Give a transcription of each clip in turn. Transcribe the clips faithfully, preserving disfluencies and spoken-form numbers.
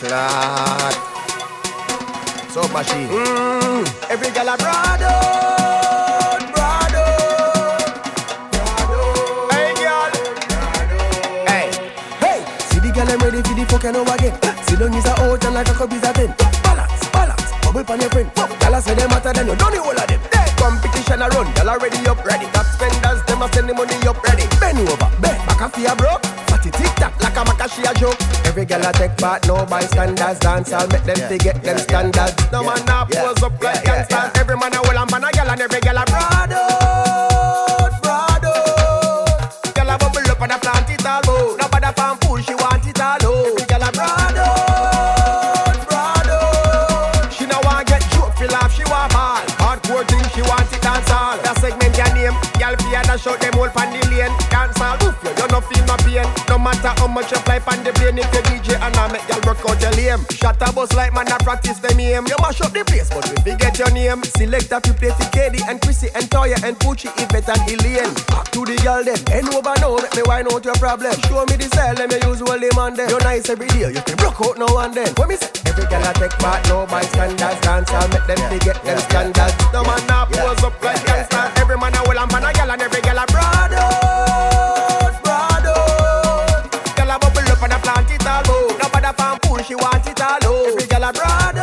Lord. Soap machine. Mm. Every girl a broad out, broad out, broad out. Hey girl, hey, hey. See the girl I'm ready for the fucking over again. Sit down is a out and like a cup is a ten. Balance, balance, bubble pan your friend. Girl I say them hotter than you, don't you all of them. Hey. Competition a run, girl already up, ready. Top spenders, them a send the money up, ready. Bend over, bend back a fear bro. Fatty tic tac like a macashi a joke. Every girl a take part, no bystanders. Dance, I'll make them yeah. forget them standards. No man a pose up like gangsters. Every man a hold and man a girl and every girl a broad out, broad out. Girl a bubble up and a plant it all out. Nobody fan fool, she want it all out. Every girl a broad out, broad out. She no want get joke, feel laugh, she want ball. Hardcore thing, she want it dance all. That segment your name, girl fear that shout them all pan the lane. Dance all, oof you, you no feel no pain. No matter how much you fly pan the plane, if you D J and I make y'all work out your lame. Shut a bus like man, I practice them aim. You mash up the place, but we forget your name. Select a few play for K D and Chrissy and Toya and Poochie, Yvette and Elaine. Back to the girl then, and over now, make me wine out your problem. Show me the style, let me use all them on them. You're nice every day, you can rock out now and then. What me say? Every girl I take part, no bystanders. Dance, I'll make them forget them standards. No man now pose up like gangsters. Every man a hold and pan a girl and every girl a broad out, broad out. Girl a bubble up and a plant it all out. Nobody fan fool, she want it all out. Every girl a broad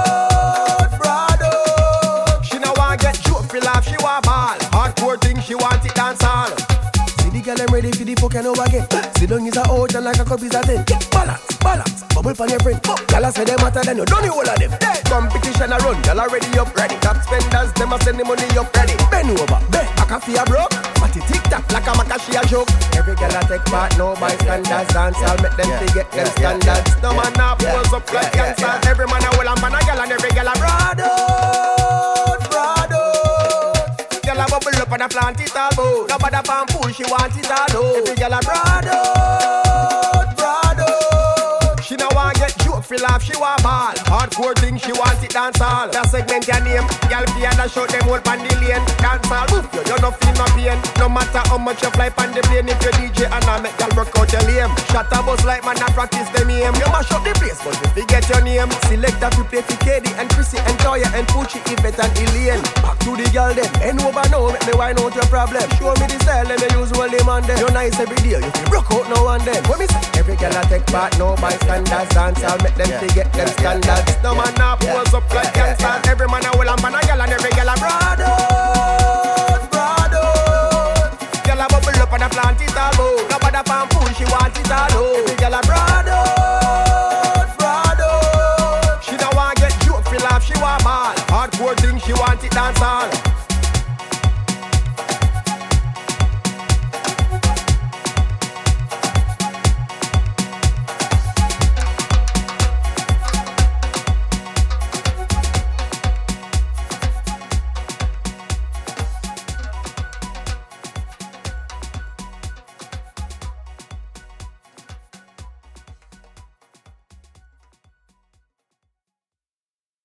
out, broad out. She no want get joke, feel laugh, she want ball. Hardcore thing, she want it dance all. See the girl I'm ready for the fucking over again. Sit down is a out and like a cup is a ten. Balance, balance, bubble pan your friend. Girl I say them hotter than you, don't you all of them. Competition a run, girl already up, ready. Top spenders, them a send the money up, ready. Bend over, bend back a fear bro. Fatty tic tac like a macashi a joke. Every girl I take part, no bystanders. Dance, I'll make them forget them standards. No man now pose up like gangsters. Every man a hold and man a girl and every girl a broad out, broad out. Girl a bubble up and a plant it all out. Nobody fan fool, she want it all out. Every girl a broad out, broad out. She no want get joke, feel laugh, she want ball. Hardcore thing, she want it dance all. That segment your name, girl fear that shout them all pan the lane. Dance all, oof you, you no feel no pain. No matter how much you fly pan the plane, if you D J and I make y'all work out your lame. Shut a bus like man, I practice them aim. You mash up the place, but you forget your name. Select a few play for K D and Chrissy and Toya and Poochie, Yvette and Elaine. Back to the girl then, and over now, make me wine out your problem. Show me the style, let me use all them on them. You're nice every day, you can rock out now and then. What me say? Every girl I take part, no bystanders. Dance, I'll make them forget them standards. No man now pose up like gangsters. Every man a hold and man a girl and every girl a broad out, broad out. Girl a bubble up and a plant it all out. Nobody fan fool, she want it all out. Every girl a broad out, broad out. She don't want get joke, feel laugh, she want ball. Hardcore thing, she want it dance all.